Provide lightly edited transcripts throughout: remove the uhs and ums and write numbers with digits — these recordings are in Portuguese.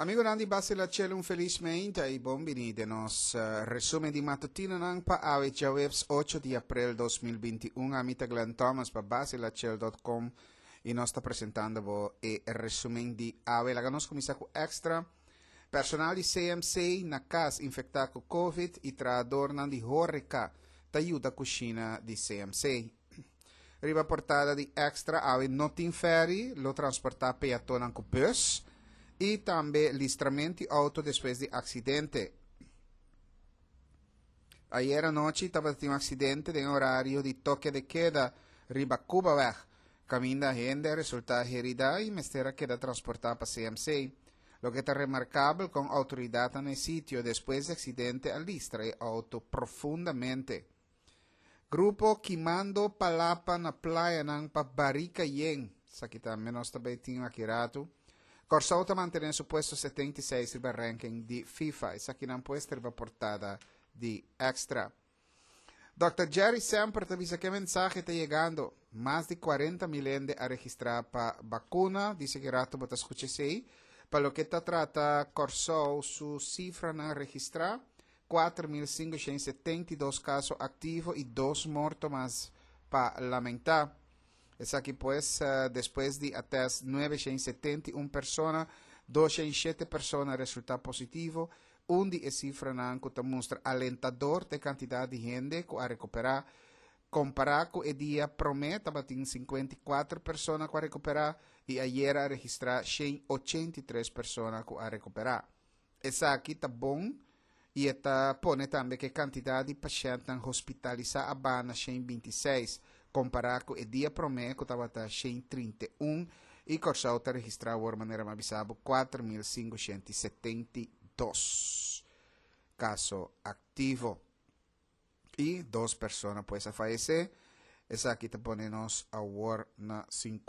Amigo Nandi Basila Cielo un felicemente e benvenuti nos resume di mattutina nang pa awe webs 8 di april 2021 amita Glenn Thomas pa basilacel.com e nos sta presentando vo e resume di awe la ganos comisa cu extra personal di CMC na cas infectato con Covid e traador di Horeca t'aiuta cucina di CMC. Riba portada di extra awe notin ferry lo transporta peatona con bus e também listramento auto depois de acidente. Ayer à noite estava um acidente em horário de toque de queda riba Cuba weg. Caminho da gente resulta herida e mestera queda transportada para CMC. Lo que está remarcável com a autoridade no sítio depois do acidente alistra e auto profundamente. Grupo quimando palapa na praia nang Pabarica Yen. Sakita menos também tinha akirato. Corsauta mantém su puesto 76 riba ranking di FIFA e sa che non può essere portada di extra. Dr. Jerry sempre te avisa que mensaje está llegando. Más de 40 milende a registrar para vacuna, dice que rato bota escuchese. Para lo que te trata Corsau su cifra na registrar 4.572 casos activos y 2 muertos más para lamentar. Es aquí pues, después de até 971 personas, 207 personas resultaron positivos, onde a cifra nanco te mostra alentador de cantidad de gente que a recuperar, comparado com o dia promete, batin 54 personas que a recuperar, e ayer a registrar 183 personas que a recuperar. Es aqui tá bom, e está pone também que a quantidade de pacientes hospitalizados abana 126, comparado com o dia promete que estava 131 e Corsau está registrado de maneira mais bizarra 4.572 casos ativos e 2 pessoas pues a falecer. Essa aqui está ponendo a war na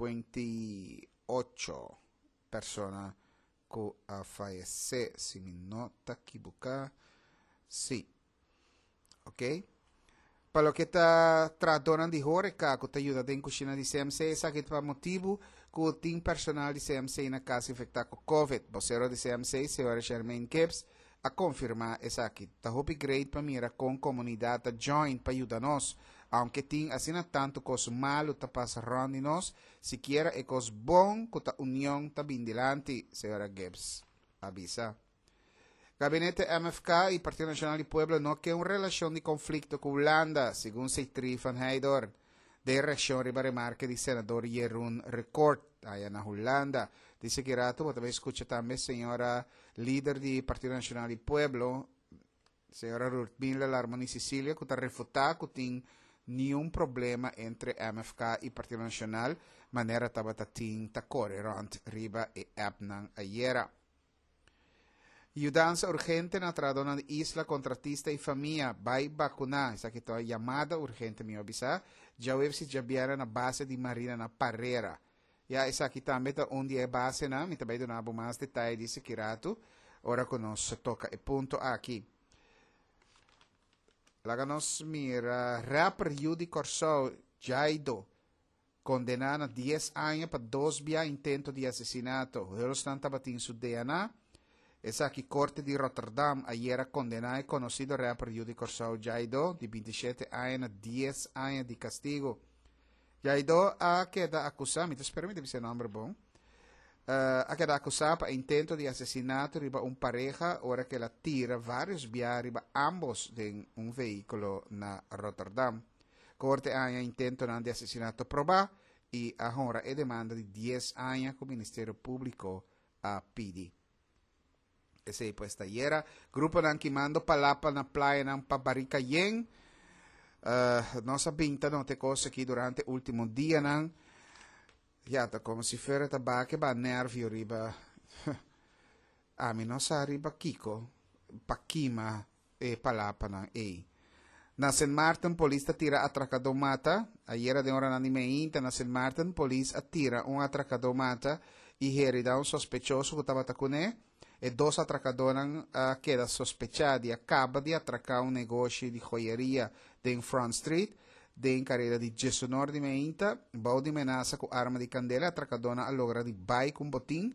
58 pessoas que a falecer, se me nota equivocar, sim, ok? Para lo que está tratando de Horeca, que te ayuda en cocina de CMC, esa que está motivo que o team personal de CMC na casa infectado com COVID. Vocero de CMC, senhora Charmaine Gibbs, a confirmar essa aqui. Está upgrade para mira com comunidade join para ajudar nós. Aunque tem assim tanto cos malo tá passando de nós, siquiera é cos bom que a união tá bem delante, senhora Gibbs. Avisa. Gabinete MFK y Partido Nacional del Pueblo no que una relación de conflicto con Holanda, según Seitri van Heidor, de reacción riba remarque del senador Jeroen Record, allá en Holanda. Dice que rato, vos escucha también, señora líder del Partido Nacional del Pueblo, señora Ruth Miller, la Armoni Sicilia, que está refutada que tiene ni un problema entre MFK y Partido Nacional, manera tabatatín tacore ront riba e abnan ayera. Ayudanza urgente na tradona de isla contratista e família vai vacunar. Essa aqui é a chamada urgente, me avisar. Já houve se já vieram na base de Marina na Parreira. E essa aqui também é onde é base, né? Me também dá mais detalhes desse kirato. Ora que nós toca e ponto aqui. Lá nos mira, rapper Yudi Corsau, Jaido, condenado a 10 anos para 2 via intento de assassinato. Eles estão tabatin su DNA. Esa aquí Corte de Rotterdam ayer condenado y conocido rapper Yudi Corsau Jaido de 27 años a 10 años de castigo. Jaido ha quedado acusado, me permite ese nombre bom, ha quedado acusado por intento de asesinato riba un pareja, ahora que la tira varios viajes riba ambos de un vehículo na Rotterdam. Corte ha intento de asesinato probado y ahora es demanda de 10 años con el Ministerio Público a PD. Ese pues ayer grupo nan quimando palapa na playa ng Pabarica Yen. Nossa pinta no te cosa que durante último dia nan yata como si fuera tabaque ba nervio riba mi nossa riba kiko pakima e palapa nan na St. Martin polícia tira atracador mata ayer de hora nan imeinta na St. Martin polícia atira atracador mata e herida sospechoso que estava tacune e 2 atracadores queda sospechado e acaba de atracar negócio de joieria em Front Street, de carreira de Jesonor de Meinta, bau de menaça com arma de candela, atracadora a logra de bai com botim,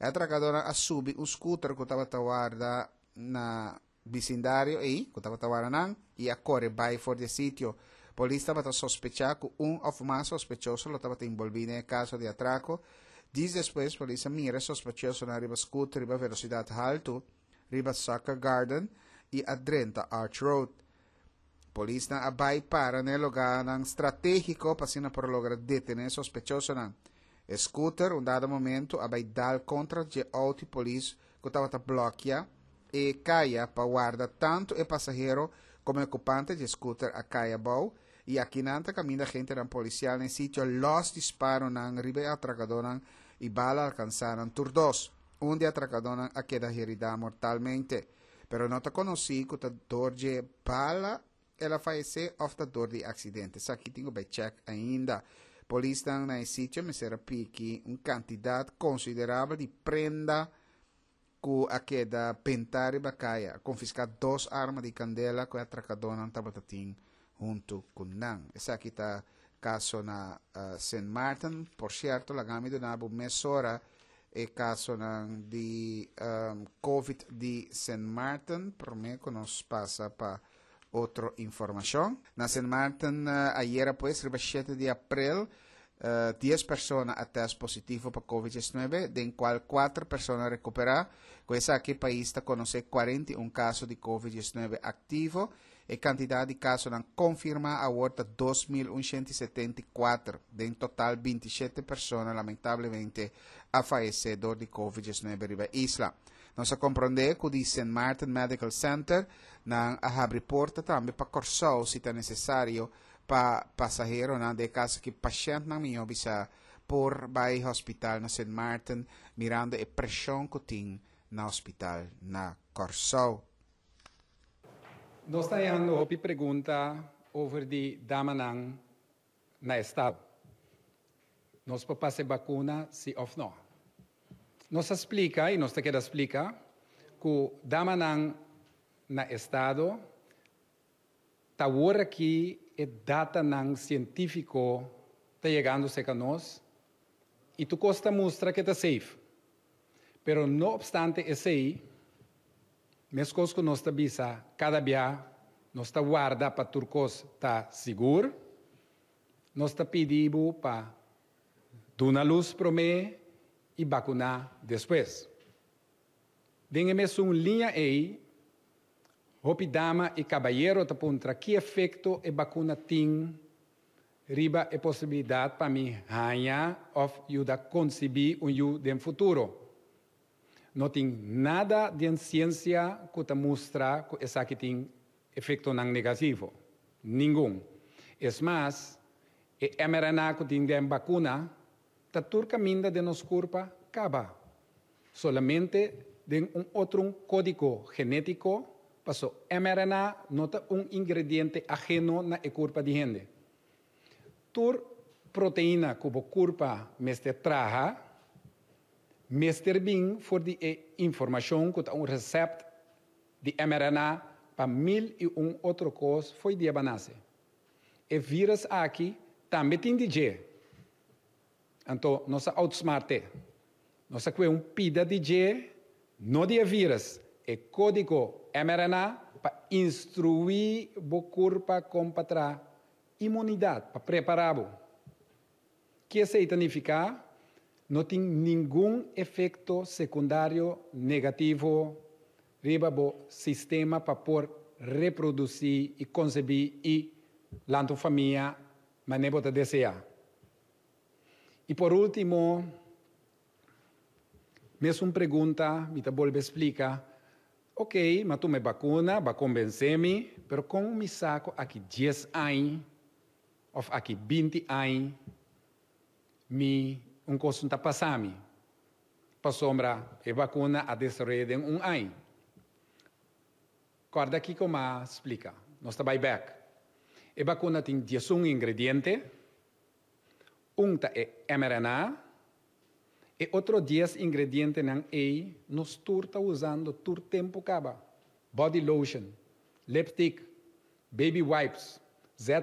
A atracadora assume um scooter que estava tawarda na vecindario e que estava tawarda e a corre vai for de sítio. Polícia estava sospechar que ou mais sospechoso lo estava envolvido em caso de atraco. Dias depois, a polícia mira sospechoso na riba scooter, riba velocidade alta, riba Soccer Garden e adrenta Arch Road. Polícia na abay para no lugar estratégico para por lograr detener sospechoso na scooter, dado momento abay dal contra de auto polícia que estava bloquear e caia para guardar tanto o passageiro como o ocupante de scooter a caia bau e aqui nanta caminha gente da policial em sítio los disparos na riba atracadora e bala alcançaram turdos. De atracadora a queda herida mortalmente. Pero não te conheci que a dor de bala ela faleceu of da dor de acidente. Isso aqui tenho bem check ainda. Polícia na sítio me será pique quantidade considerável de prenda que a queda pentar e bacaia. Confiscar 2 armas de candela que a atracadora tabatatin junto com nan. Essa aqui está caso na St. Martin. Por certo, la gamit na mesora e caso de COVID de St. Martin, por mí que nos pasa para outra informação. Na St. Martin, ayer, pues, 7 de abril, 10 personas a teste positivo para COVID-19, de qual 4 personas recuperadas. Com essa aqui, o país está conhecendo 41 casos de COVID-19 ativo e quantidade de casos confirma a volta 2.174. De total, 27 pessoas, lamentavelmente, a fallecedor de COVID-19 na isla. Nós compreendemos que o St. Martin Medical Center não reporta também para Corsol se é necessário para passageiro de caso que paciente não me obisa por vai hospital na St. Martin mirando a pressão que tem na hospital na Corsol. Nós estamos fazendo uma pergunta sobre de damanang na estado. Nós podemos fazer vacuna, sim ou não. Nós explica, e nós queremos explicar, que damanang na estado está agora aqui e data nang científico está chegando a nós e tu costa mostra que está safe. Pero não obstante esse aí, mesmo que nós está cada dia nós está guarda para turcos está seguro, nós está pedindo para dar uma luz para mim e vacunar depois. Dengue-me uma linha aí, hopi dama e caballeiro tá contra que efeito a vacuna tem, riba a possibilidade para mim ganhar ou ajudar a conceber no futuro. Não tem nada de ciência que mostra que essa aqui tem efeito não negativo. Nenhum. É mais, a mRNA que tem de vacuna, está todo caminho de nosso corpo acaba. Solamente de outro código genético, passou mRNA não é ingrediente ajeno na corpo de gente. Toda proteína que o corpo mestre traga, mestre bem for de informação que é recept de mRNA para 1001 outro coisa foi de abanase. E vírus aqui também tem de G. Então, nós outsmarte. Nós temos pida de G, não de vírus, é código mRNA para instruir o corpo para imunidade, para preparar-o. Que significa? Não tem nenhum efeito secundário negativo riba o sistema para por reproduzir e conceber e lá na família, mas não pode desejar. E por último, mesmo pergunta, me volve explicar, ok, mas tu me vacuna, vai convencer-me, mas como me saco aqui 10 anos, ou aqui 20 anos, um coisa está passando, para sombra, a vacuna a destruir em ano. Guarda aqui como explica, nós estamos back. A vacuna tem 11 ingredientes, é mRNA, e outro 10 ingredientes não é, nós está usando todo tempo acaba. Body lotion, lipstick, baby wipes,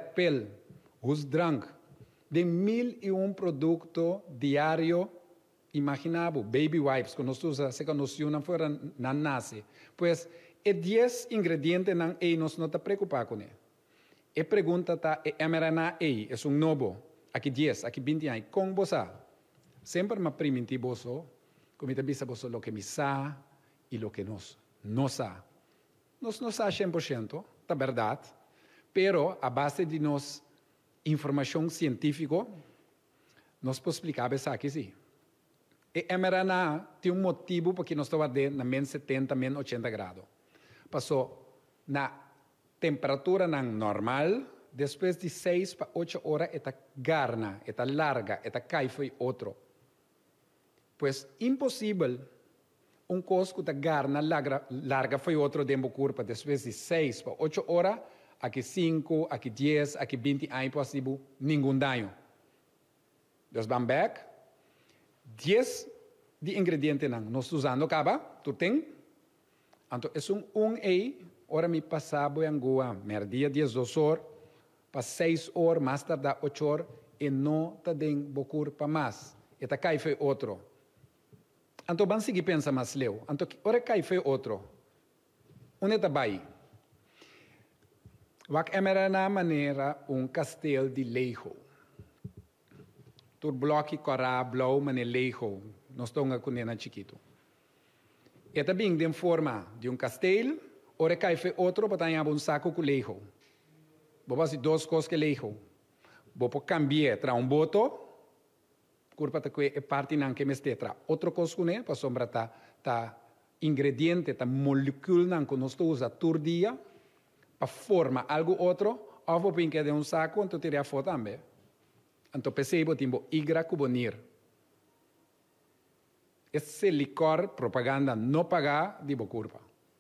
Z-pill, drunk, de 1001 produtos diários imaginamos, baby wipes, que nós usamos, se nós usamos fora, não nasce. Pois, é 10 ingredientes não e nós não está preocupado com ele. E pergunta tá, é mRNA é um novo, aqui 10, aqui 20 anos, com você. Sempre me primitivo so, como te bisa você o que me sa e o que nós não sa. Nós não sa 100%, é verdade, pero a base de nós informação científica, nós podemos explicar isso aqui sim. E mRNA tem motivo porque nós estamos na menos 70, menos 80 graus. Passou na temperatura normal, depois de 6 para 8 horas, está garna, está larga, está cai foi outro. Pois, impossível coisa que está garna, larga foi outro dentro do corpo, depois de 6 para 8 horas, aqui 5, aqui 10, aqui 20 anos, possível, nenhum dano. Dus van back, 10 de ingredientes nós usando acaba, tu tem. Então, é hora me passava em Goa, merdia 10 horas, para 6 horas, mais tarde 8 horas, e não está dando bocur para mais. E tá cai foi outro. Então, vamos seguir pensando mais leu. Então, hora cai foi outro. Onde está vai? Wak emerana maneira castelo de leigo. Tur bloque corá, blau, mané leigo. Nós estamos com ele chiquito. E também tem forma de castelo, ora cai foi outro, para ter saco com leigo. Vou fazer 2 coisas que leigo. Vou cambiar para boto, curva é parte não que me esteja. Outra coisa com ele, para sombra tá ingrediente, tá molécula não que nós usamos todo dia, para formar algo outro, ou vou pintar de saco, então tirar foto também. Então percebo tempo igra cubonir. Esse licor propaganda não pagar de boa curva.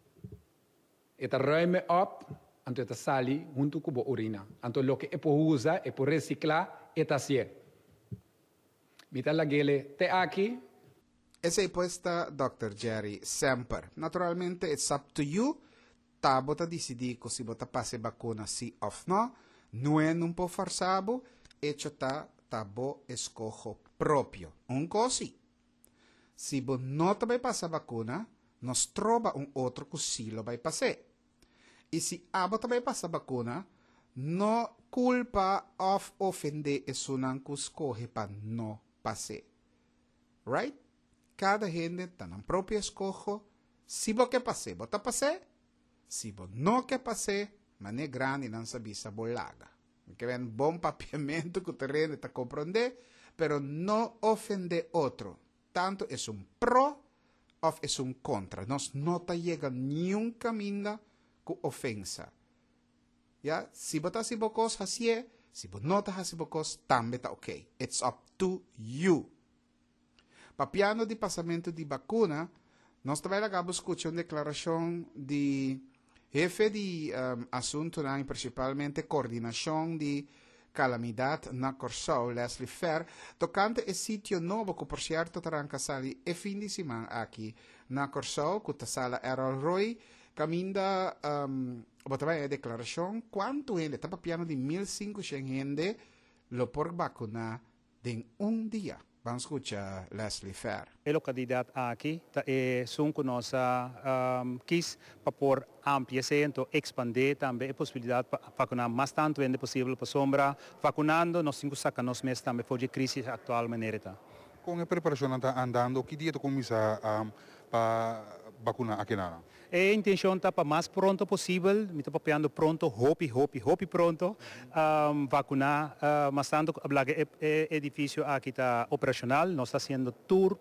Eta ruime up, então eta sali junto com a urina. Então o que é por usar, é por reciclar, eta sim. Mita lagele te aqui. Essa é a resposta, Dr. Jerry, sempre. Naturalmente, it's up to you. Tá, bota decidir se bota passe vacuna sim ou não. Não é não por forçado. Hecho tá bo escojo próprio. Cosi. Se você não vai passar vacuna, nós troba outro que sim vai passar. E se a você vai passar vacuna, não culpa of ofender isso não que escorre para não passar. Right? Cada gente está na própria escojo. Se você quer passar, você passar. Se você não quer passar, mas é grande e não sabe se bolaga. Que vem bom papiamento que o terreno está compreender, pero não ofender outro. Tanto é pro ou é contra. Nós não está chegando nenhum caminho com ofensa. Yeah? Se você está fazendo coisas assim, se você não está fazendo coisas, também está ok. It's up to you. Papiano de passamento de vacuna, nós também acabamos escutando uma declaração de jefe de assunto, principalmente coordenação de calamidade na Corsou, Leslie Fair, tocante o sítio novo que, por certo, terá casali e fim de semana aqui na Corsou, que a sala Errol Roy, caminda, também a declaração, quanto ele está piano de 1.500 gente, lo por vacunar em dia. Vamos escuchar Leslie Fair. O candidato aqui é que nós quis para por ampliar, então expandir também a possibilidade de vacunar mais tanto é possível para sombra, vacunando nós temos que nos meses também por a crise atual maneira. Com a preparação andando, que dia tu começa para vacunar aqui na? A intenção está para mais pronto possível, me estou papiando pronto, hope pronto, vacunar, mas tanto o edifício aqui está operacional, nós está fazendo tour,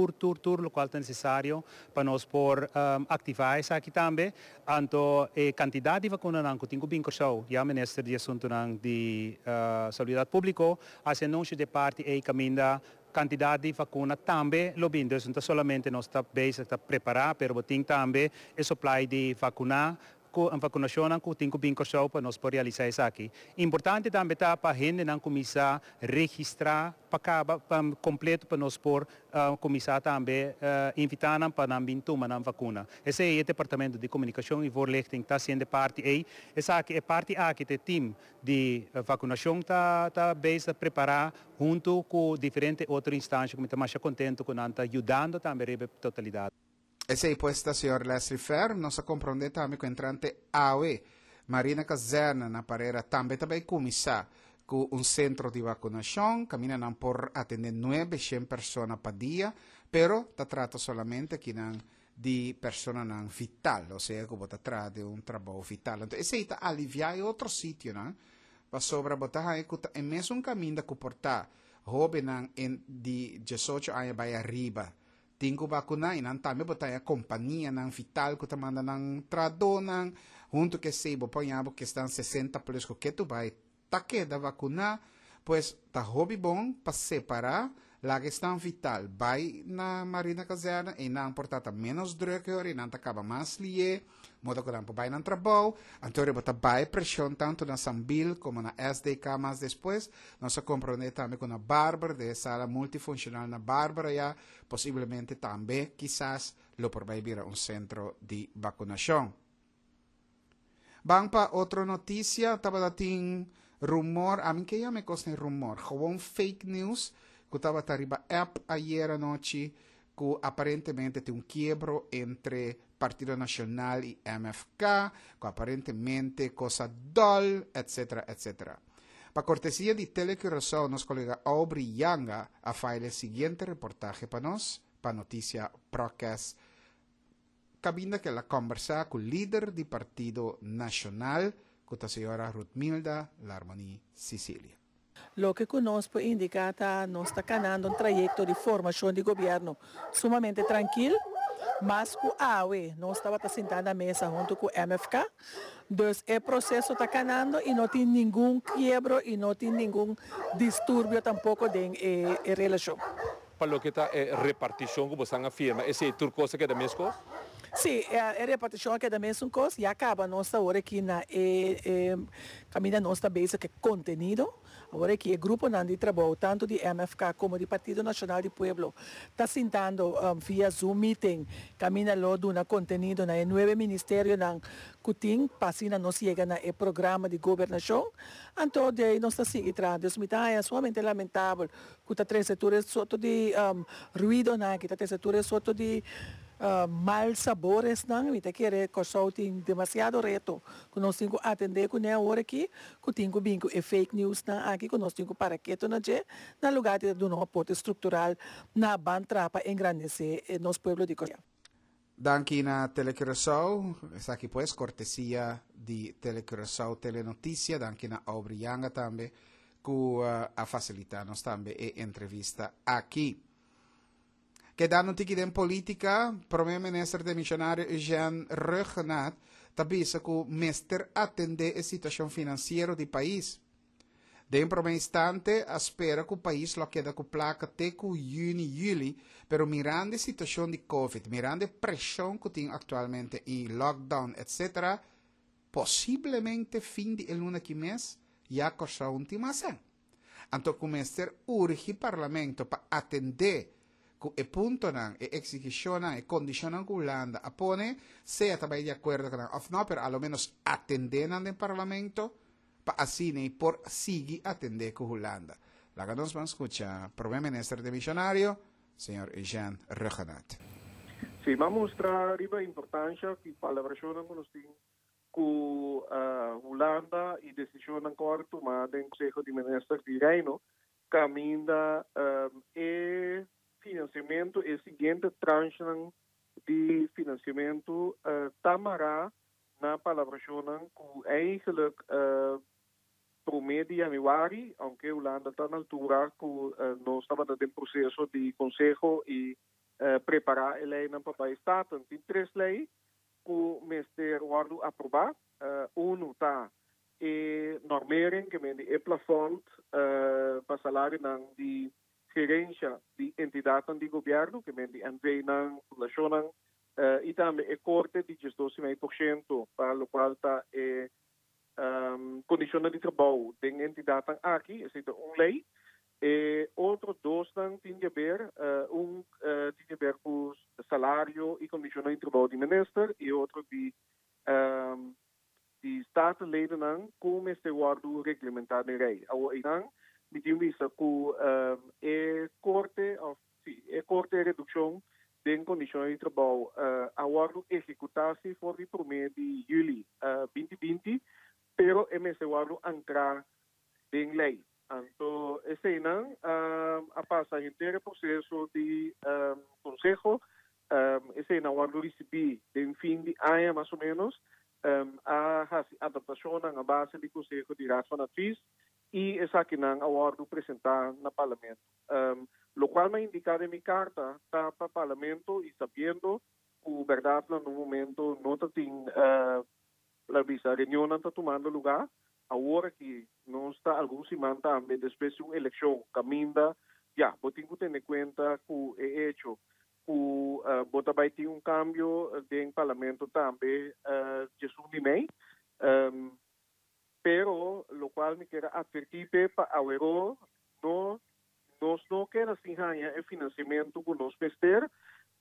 o qual é necessário para nós por ativar isso aqui também, então a quantidade de vacuna que tenho bem cortado, já o Ministro de Assuntos de Saúde Pública, a anúncio de parte e caminha quantidade de vacuna também lo bindos, não somente nós está base está preparar, pero tem também o supply de vacuna com a vacinação com 5 para nós por realizar isso aqui. Importante também tá para a gente não começar a registrar para completo para nós por começar também invitar para não vir tomar a vacuna. Esse é o departamento de comunicação e voorlichting está sendo parte aí. Essa aqui é parte aqui do time de vacinação está bem preparar junto com diferentes outras instâncias que estamos mais contentes com está ajudando também a totalidade. Essa é a senhor Leslie Fer, nossa compreende também com entrante AOE, Marina Caserna, na parera também começar com centro de vacunação, caminham por atender 900 pessoas por dia, pero está trata solamente que de pessoas vital, ou seja, que você trata de trabalho vital. Então, esse está aliviar em outro sítio, não? Para sobre botar aí que é mesmo caminho de comportar, jovem de 18 anos vai arriba. Tingo vacuna e não também botar a companhia não vital que manda não trado não junto que se ponhamos que estão 60 plus que tu vai tá que da vacuna pois tá hobby bom para separar lá que estão vital vai na Marina Caserna e não portar menos droga e não acaba mais lie modo que não vai não trabalho então botar vai pressão tanto na Sambil como na SDK mais depois nós compreendemos também com a Bárbara de sala multifuncional na Bárbara já possivelmente também quizás lo por vai vir centro de vacunação. Bang pa outra notícia estava dating rumor a mim que já me costa rumor gewoon fake news que estava arriba app ayer anoche que aparentemente tem quiebro entre Partido Nacional e MFK, que aparentemente cosa dol, etc, etc. Para cortesia de Telecurasao, nosso colega Aubrey Yanga a fazer o seguinte reportaje para nós, para notícia Procast, cabinda que la conversa com o líder do Partido Nacional, com a senhora Ruthmilda Larmoni Sicilia. Lo que conosco indica que nós está caminhando trayecto de formação de governo sumamente tranquilo, mas com a AUE, nós estava sentado na mesa junto com o MFK, então o processo está caminhando e não tem nenhum quebro e não tem nenhum distúrbio tampouco de relação. Para o que está repartição que você afirma, esse é tudo coisa que é da mesma coisa? Sim, a repartição que é da mesma coisa e acaba nossa hora aqui na caminha nossa base que é conteúdo. Agora que o grupo de trabalho, tanto de MFK como do Partido Nacional do Pueblo, está sentando via Zoom meeting, caminha lá do contenido na 9 ministérios que tem, para nós chega no programa de governação. Então, nós estamos seguindo. É somente lamentável que está três setores soto de ruído, que está três setores soto de mal sabores não me querer que tem demasiado reto que nós temos que atender com a hora aqui que temos que fake news aqui que nós temos para que na lugar de um aporte estrutural na bantrapa engrandecer nosso povo de Coreia. Danke na Telecurasao, essa aqui pues cortesia de Telecurasao Telenotícia, danke na Aubrey Yanga também que a facilitar-nos também a entrevista aqui. Que dando tiki den politica, premier-minister de missionário Jean Regenat, tabisa que o mestre atende a situação financeira do país. De um primeiro instante, espera que o país lo quede com placa até com junho e julho, pero mirando a situação de Covid, mirando a pressão que tem atualmente em lockdown, etc., possivelmente fim de luna que mês, já corre a última ação. Então, o mestre urge o parlamento para atender que e punto nan, e execucionan, e condicionan que Holanda apone, sea também de acordo com of no, pero a lo menos atendenan del parlamento, para assim nem por seguir atender com Holanda. La que nos vamos a escuchar, primer ministro de Missionario, señor Jean Regenat. Sí, vamos a mostrar arriba a importância que palabração que nós temos com Holanda e decisão agora tomada em Conselho de Ministros de Reino, caminha financiamento é a seguinte tranche de financiamento tamará na palabração que eigenlijk promedio de januari, aunque Holanda está na altura que nós estamos em processo de conselho e preparar a lei para o país. Tem três leis que o ministério vai aprovar. Um está normering, que é plafond para salário de gerência de entidade de governo, que vem de NV na relação e também é corte de 12,5%, para o qual está condições de trabalho de entidade aqui, é lei. Outro dois tem a ver, tem a ver com salário e condições de trabalho do ministro, e outro de staatsleden como este guardo reglementado em lei. Então, me diz isso que corte e redução de condições de trabalho guardo executar-se por meio de julho 2020, pero este guardo entrar em lei. Então, esse não a passar inteiro processo de consejo, esse não guardo receber em fim de ano mais ou menos, a adaptação na base de Conselho de Rato na FIS e essa que não aguardo apresentar no Parlamento. Lo qual me indica em minha carta está para o Parlamento e sabendo que, verdade, no momento não tem a reunião não está tomando lugar, agora que não está algum semana também depois de uma eleição caminda, já, vou ter que ter em conta que é hecho bota vai ter cambio no Parlamento também de mês, pero lo qual me quero advertir para agora nós não queremos assim o financiamento que nós pester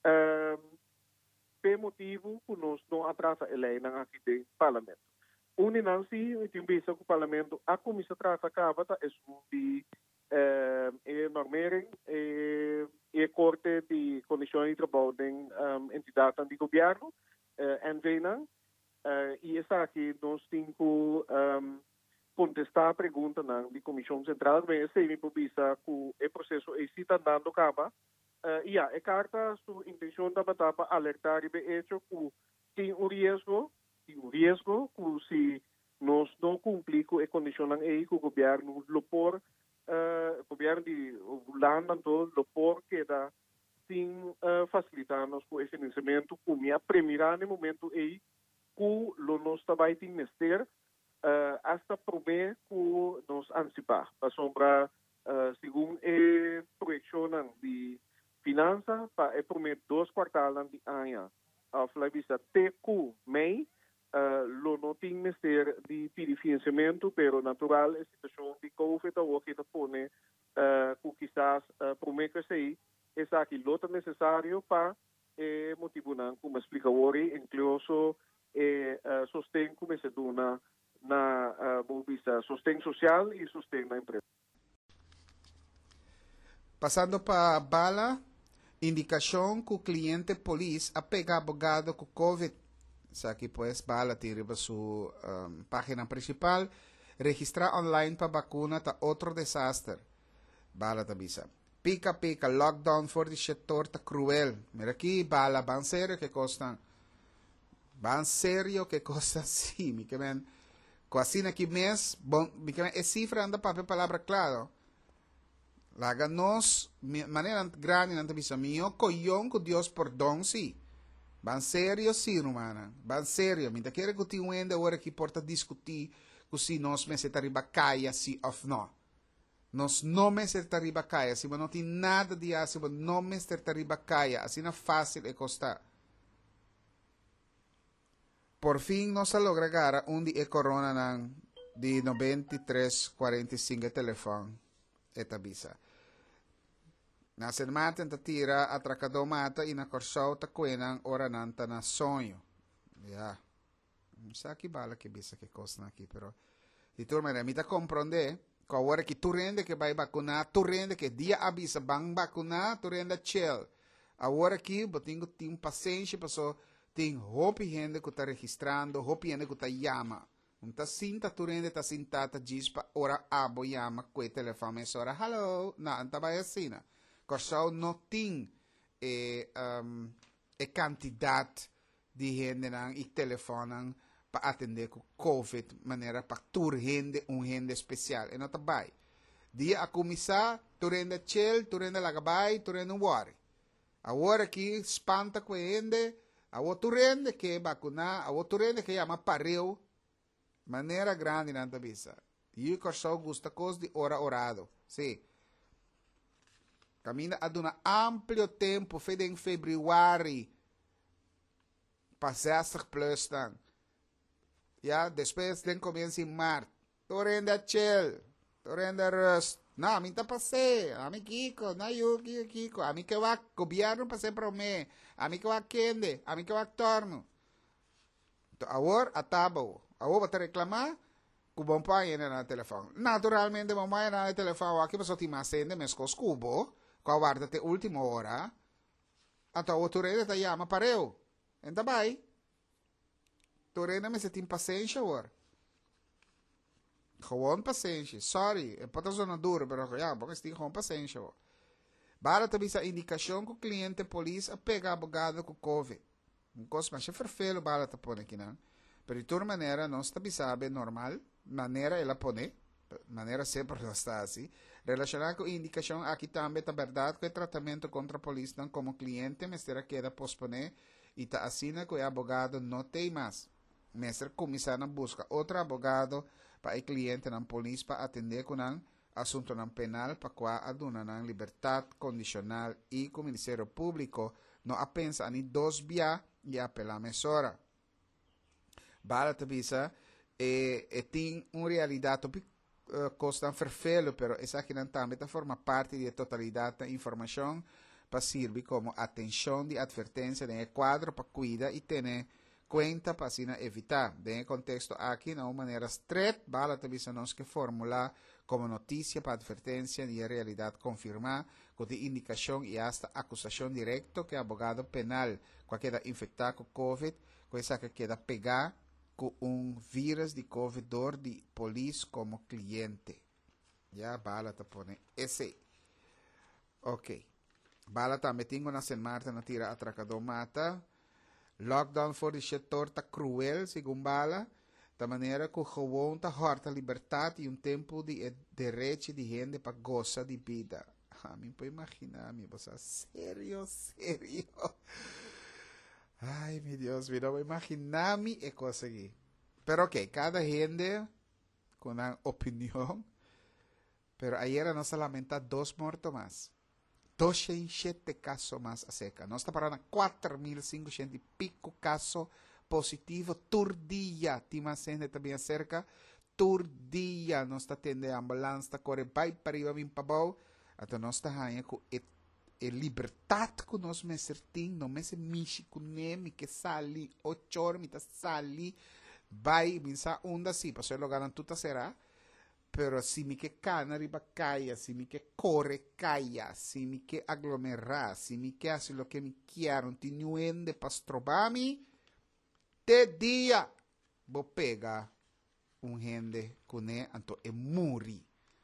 por motivo que nós não atrasa a lei aqui no Parlamento. Uninansi, eu tenho visto que o Parlamento a comissão trata acaba é de normering e corte de condições de trabalho em entidades de governo en Vena e essa aqui nós temos que contestar a pergunta da Comissão Central, mas se me provisa que o processo está dando cabo e a carta sua intenção da batata alertar e hecho que tem um risco que se nós não cumprimos a condição aí que o governo lo por governo de Holanda todo lo por queda sem facilitar-nos com esse financiamento que me primeira no momento aí que lo nós vai ter nester hasta prometer que nos antecipar para sombra segundo a projeção de finança para prometer 2 quartais de ano a vista até que mei lo não tem nester de financiamento, pero natural a situação de Covid ou que está pone que quizás prometer que sei essa aqui lo é necessário para motivo não como explica hoje incluso sostém como se dona na sostém social e sostém na empresa. Passando para bala, indicação que o cliente polícia a pegar abogado com Covid. Aqui pues bala tira para sua página principal, registrar online para vacuna tá outro desastre. Bala tabisa. Pica, lockdown for the setor tá cruel. Mira aqui, bala, ban sério que custa. Ban sério que custa sim, me quemen. Quase aqui mês, bom, me quemen, é cifra anda papel palavra claro. Laga nos, maneira grande na tabisa, mio coyon que Deus perdão sim. Ban sério sim, romana. Ban sério. Minta quer que tinha ainda agora que porta discutir que se nós me se tariba caia sim ou não. Nós não me se tariba caia, se não tem nada de assim, não me se tariba caia, assim não é fácil de costar. Por fim, nós logra agora onde é corona ng de 9345 telefone etabisa. Na semana tira atracado mata e na corso ta kuenang orananta na sonho. Yeah. Sa que bala que bisa que costa aqui, pero e turma me ta comprende, que agora que tu rende que vai vacunar, tu rende que dia avisa bang vacunar, tu rende chill. Agora que botingo tem paciência, passou tem hope gente que tá registrando, hope gente que tá chama. Tá sinta tu rende tá sintata dispa ora abo chama com telefone ora hello, não tá vai assim. Corso não tem quantidade de gente e telefone para atender com Covid, maneira para tu rende gente especial. E não tá bem. Dia a começar, tu rende chill, tu rende lagabay, tu rende worry. Agora que espanta com gente, a tu rende que vacunar, a tu rende que chama pareu, maneira grande na tabisa. E o corso gusta coisa de hora orado. Sim. Camina a um amplo tempo, foi em fevereiro, para 60 plus dan. Ja, depois den começa em março. Torrenda chill, torrenda rust. Não, a mim tá passei, a mim kiko, na eu kiko, a mim que vai governo passei para mim, a mim que vai quende, a mim que vai torno. Então, agora a tabo, agora para reclamar, que o bom pai ainda no telefone. Naturalmente, o bom pai ainda no telefone, aqui você tem mais ainda, mas com os cubo, com a guarda até última hora, então o torrenda tá chama para eu, então vai. Torrenda, mas você tem paciência agora. Gewoon paciência. Sorry, é para zona dura, mas ja, porque tem gewoon paciência. Para também essa indicação que o cliente polícia pega abogado com COVID. Um coisa mais verfelo para tá pôr aqui, não? Pero de toda maneira, não está sabe normal, maneira ela põe, maneira sempre não está assim. Relacionado com a indicação, aqui também está verdade que o tratamento contra a polícia como cliente, mas terá que posponer e está assina que o abogado não tem mais. Mestre começar a buscar outro abogado para o cliente na polícia para atender com um assunto penal para qual aduna na liberdade condicional e com o Ministério Público não apenas em 2 via e apelar mesora. Bala tabisa tem uma realidade custa verfelo, pero essa aqui também forma parte da totalidade da informação para servir como atenção de advertência de quadro para cuidar e ter conta para assim evitar. De contexto aqui, de uma maneira estreita, bala também nós que formular como notícia para advertência e a realidade confirmar, com de indicação e hasta acusação direta que o abogado penal, qualquer infectado com COVID, com essa que queda pegar com vírus de COVID de polícia como cliente. Já, bala te pone esse. Ok. Bala também tem uma semana na tira atracador mata. Lockdown voor de setor está cruel, segundo bala, da maneira que gewoon está horta liberdade e tempo de direito de gente para gozar de vida. A mim pode imaginar, meu Deus, sério. Ai, meu Deus, me não imaginar-me e conseguir. Pero ok, cada gente com uma opinião, pero ayer nós lamenta 2 mortos mais. 207 casos mais a seca. Nós estamos parando 4.500 e pico casos positivos por dia. Tem mais gente também acerca. Por dia. Nós estamos tendo a ambulância, está correndo para arriba, bem para baixo. Então, nós estamos aí com a liberdade que nós temos. Não me se mixe com neme, que sali, 8 horas, me sali, vai, minsa, onda, sim, para ser lugar tudo será. Pero si mi que cana arriba caia, si mi que corre caia, si mi que aglomera, si mi que hace lo que mi quiero, continuende pastrobami, te dia, bo pega gente con anto e muri.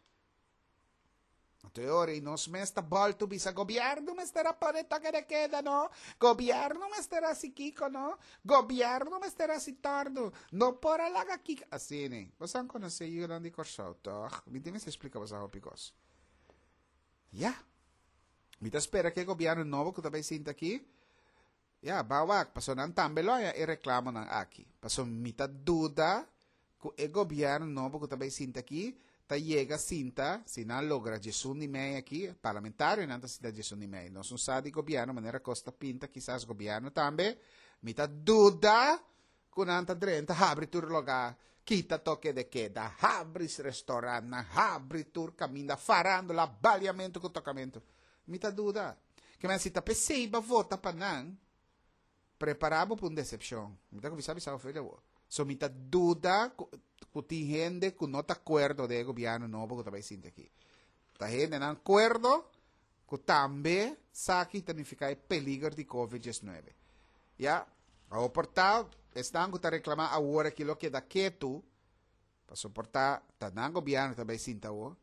Teori, nos me sta volto bisa gobierno me starà pare toque de queda, no? Gobierno me starà si kiko, no? Gobierno me starà si torno. No pora laga kik. Assim, né? Você não conhece eu não de corso, toch? Me tem se explica você o picos. Ya. Me tá espera que o governo novo que também sinta aqui. Ya, bawak, passou nan tambelo e reclamo nan aqui. Passou mita dúvida que o governo novo que também sinta aqui. Ta llega sinta, se não logra Jesus ni mei aqui, parlamentário não está Jesus ni mei. Nós não sabe governo, maneira costa pinta, quizás governo também, me tá dúvida, com anta drenta, abre tur lugar, quita toque de queda, abre restaurante, abre tur caminho, farando la baleamento com tocamento. Me tá dúvida, que me cita peseiba vota para não, preparado para uma decepção. Me tá conversando, sabe, filho, so me tá dúvida, que gente que não está acordo do governo novo que também sinta aqui. A gente não acordo que também sabe que significa peligro de COVID-19. Já, o portal estão que reclamar agora aquilo que dá quieto para suportar o governo também sinta o.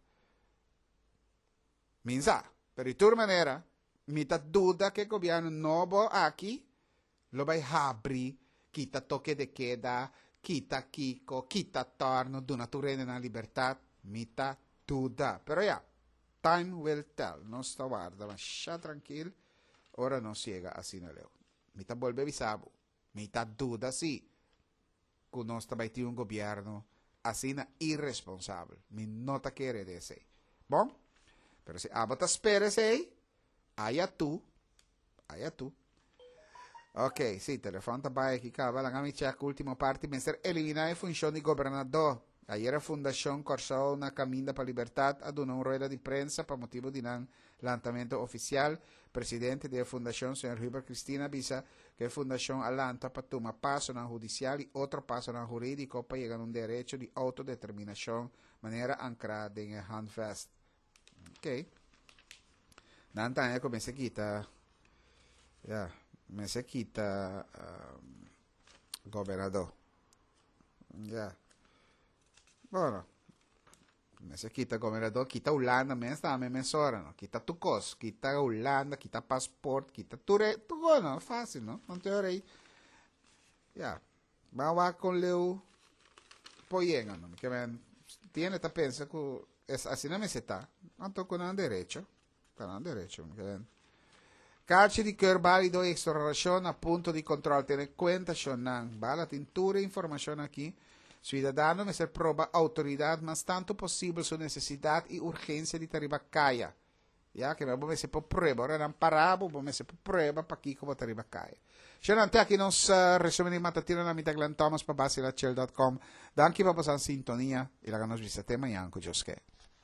Minsa, pero de toda maneira, me está dúvida que o governo novo aqui lo vai abrir, quita toque de queda, quita Kiko, quita torno, do natureza na liberdade, mita tudo. Pero ya, time will tell. Não está guarda, mas já tranquilo, ora não chega assim na leu. Mita volve bisabo, mita duda sim, que nós também tem governo assim irresponsável. Me nota que é desse. Bom, pero se abata espera sei, aí tu. Ok, sì, telefono tabai chi cava, la kami check ultimo parte, mentre eliminare funzioni di governador. Ayer la Fundación Corsó una caminda para libertad ad una rueda de prensa por motivo de lanzamiento oficial. Presidente de la Fundación, señor Hubert Cristina, avisa que la Fundación alanta para tomar paso en judicial y otro paso en jurídico para llegar a un derecho de autodeterminación, manera ancrada en el Handfast. Ok. Nanta come se quita, me se quita gobernador. Ya. Bueno, me se quita gobernador, quita Holanda, me está me mensora, ¿no? Quita tu cos, quita Holanda, quita pasaporte, quita tu bueno, fácil, ¿no? No te orei. Ya. Vamos con Leo Poyenga, ¿no? Que ven, tiene esta pensa que es así no me se está. No toco nada derecho. Está derecho, que ven. Carci di cœur válido extrarración a punto de control. Tiene cuenta, Shonan. Va la tintura e información aquí. Ciudadano me ser proba autoridad más tanto posible su necesidad y urgencia de Taribacaya. Ya que me se por prueba, ora non parabo, me se por prueba pa chi come Taribacaya. Shonan te aquí nos resumen di matatino na mitaglan Thomas pa basilacel.com. Danke pa pasan sintonia e la ganos visite mañana con Joske.